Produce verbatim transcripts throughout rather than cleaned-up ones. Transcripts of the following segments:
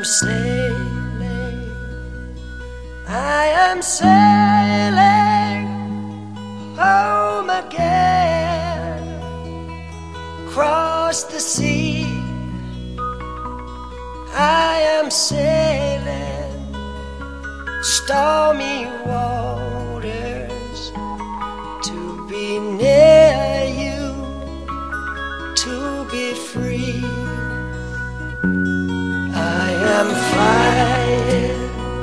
sailing, I am sailing home again, across the sea. I am sailing stormy waters to be near you, to be free. I am flying,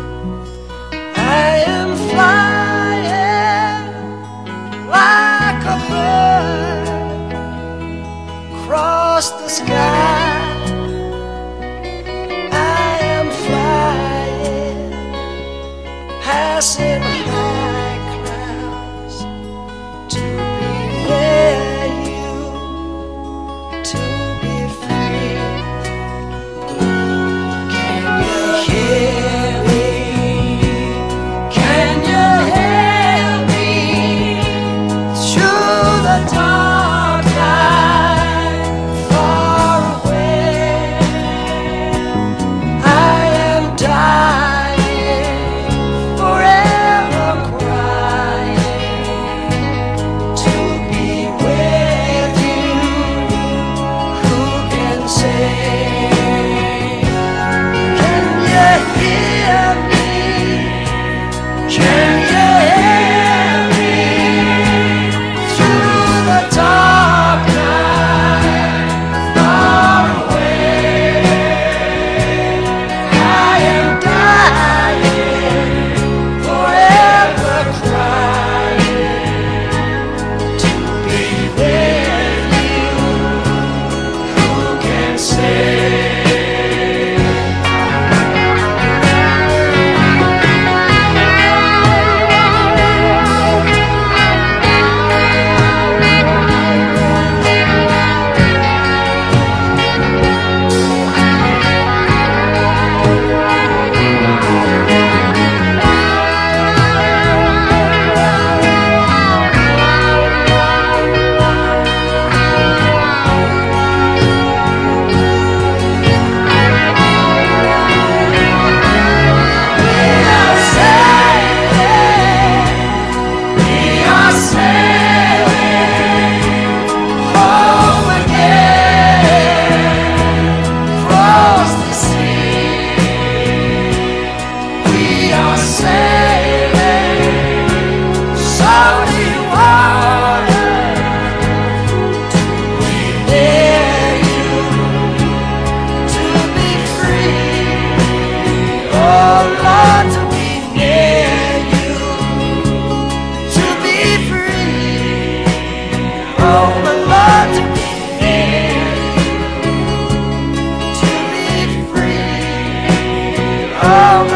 I am flying like a bird across the sky. I am flying, passing high clouds to be near you, to be free. Can you hear me? Can you hear me through the dark night, far away? I am dying, forever crying, to be with you. Who can say? Can you hear me? Can you hear me through the dark night, far away? I am dying, forever crying, to be with you. Who can say? Oh,